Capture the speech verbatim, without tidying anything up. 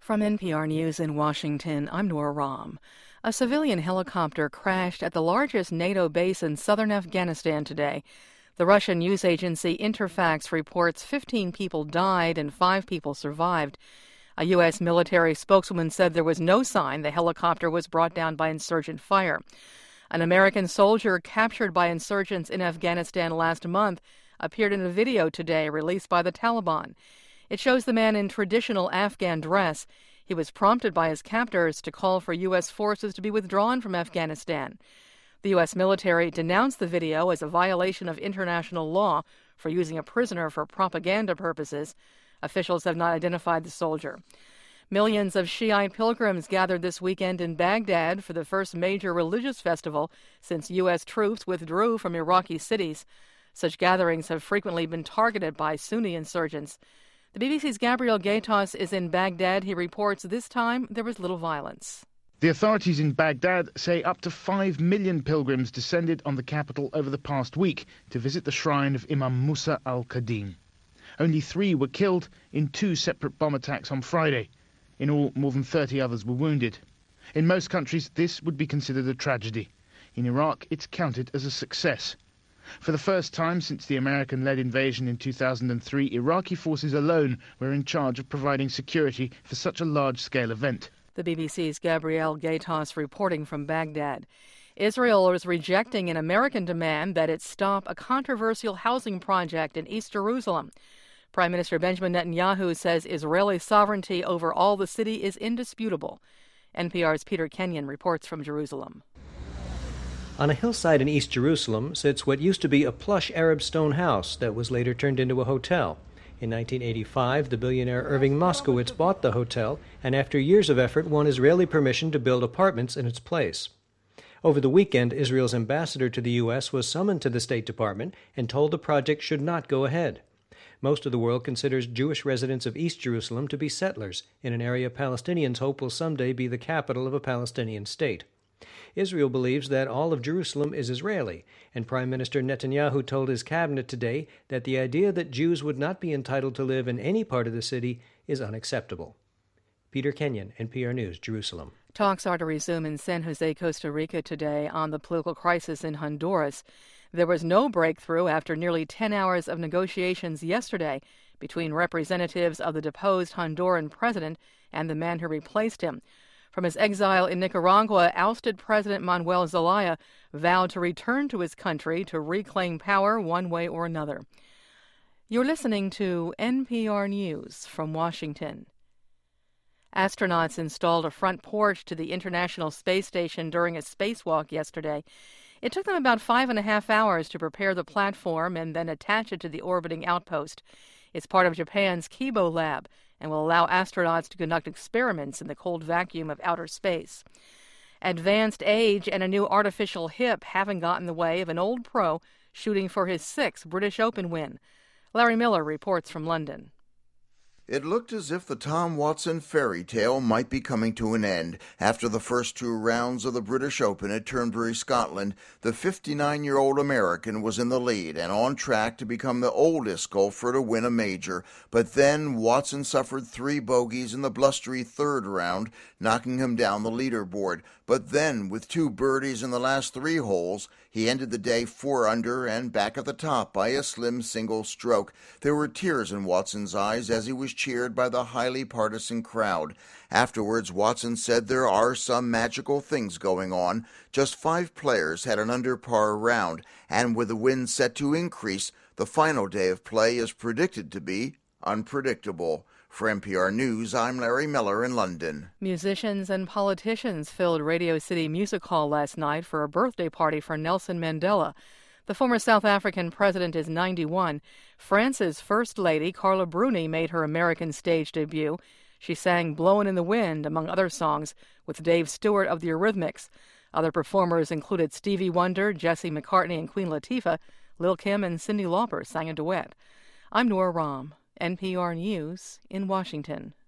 From N P R News in Washington, I'm Nora Rahm. A civilian helicopter crashed at the largest NATO base in southern Afghanistan today. The Russian news agency Interfax reports fifteen people died and five people survived. A U S military spokeswoman said there was no sign the helicopter was brought down by insurgent fire. An American soldier captured by insurgents in Afghanistan last month appeared in a video today released by the Taliban. It shows the man in traditional Afghan dress. He was prompted by his captors to call for U S forces to be withdrawn from Afghanistan. The U S military denounced the video as a violation of international law for using a prisoner for propaganda purposes. Officials have not identified the soldier. Millions of Shiite pilgrims gathered this weekend in Baghdad for the first major religious festival since U S troops withdrew from Iraqi cities. Such gatherings have frequently been targeted by Sunni insurgents. The B B C's Gabriel Gaytos is in Baghdad. He reports this time there was little violence. The authorities in Baghdad say up to five million pilgrims descended on the capital over the past week to visit the shrine of Imam Musa al-Qadim. Only three were killed in two separate bomb attacks on Friday. In all, more than thirty others were wounded. In most countries, this would be considered a tragedy. In Iraq, it's counted as a success. For the first time since the American-led invasion in two thousand three, Iraqi forces alone were in charge of providing security for such a large-scale event. The B B C's Gabriel Gaytos reporting from Baghdad. Israel is rejecting an American demand that it stop a controversial housing project in East Jerusalem. Prime Minister Benjamin Netanyahu says Israeli sovereignty over all the city is indisputable. N P R's Peter Kenyon reports from Jerusalem. On a hillside in East Jerusalem sits what used to be a plush Arab stone house that was later turned into a hotel. In nineteen eighty-five, the billionaire Irving Moskowitz bought the hotel and after years of effort won Israeli permission to build apartments in its place. Over the weekend, Israel's ambassador to the U S was summoned to the State Department and told the project should not go ahead. Most of the world considers Jewish residents of East Jerusalem to be settlers in an area Palestinians hope will someday be the capital of a Palestinian state. Israel believes that all of Jerusalem is Israeli, and Prime Minister Netanyahu told his cabinet today that the idea that Jews would not be entitled to live in any part of the city is unacceptable. Peter Kenyon, N P R News, Jerusalem. Talks are to resume in San Jose, Costa Rica today on the political crisis in Honduras. There was no breakthrough after nearly ten hours of negotiations yesterday between representatives of the deposed Honduran president and the man who replaced him. From his exile in Nicaragua, ousted President Manuel Zelaya vowed to return to his country to reclaim power one way or another. You're listening to N P R News from Washington. Astronauts installed a front porch to the International Space Station during a spacewalk yesterday. It took them about five and a half hours to prepare the platform and then attach it to the orbiting outpost. It's part of Japan's Kibo Lab and will allow astronauts to conduct experiments in the cold vacuum of outer space. Advanced age and a new artificial hip haven't gotten in the way of an old pro shooting for his sixth British Open win. Larry Miller reports from London. It looked as if the Tom Watson fairy tale might be coming to an end. After the first two rounds of the British Open at Turnberry, Scotland, the fifty-nine-year-old American was in the lead and on track to become the oldest golfer to win a major. But then Watson suffered three bogeys in the blustery third round, knocking him down the leaderboard. But then, with two birdies in the last three holes, he ended the day four under and back at the top by a slim single stroke. There were tears in Watson's eyes as he was cheered by the highly partisan crowd. Afterwards, Watson said there are some magical things going on. Just five players had an under-par round, and with the wind set to increase, the final day of play is predicted to be unpredictable. For N P R News, I'm Larry Miller in London. Musicians and politicians filled Radio City Music Hall last night for a birthday party for Nelson Mandela. The former South African president is ninety-one. France's First Lady, Carla Bruni, made her American stage debut. She sang Blowin' in the Wind, among other songs, with Dave Stewart of the Eurythmics. Other performers included Stevie Wonder, Jesse McCartney, and Queen Latifah. Lil' Kim and Cyndi Lauper sang a duet. I'm Nora Rahm, N P R News in Washington.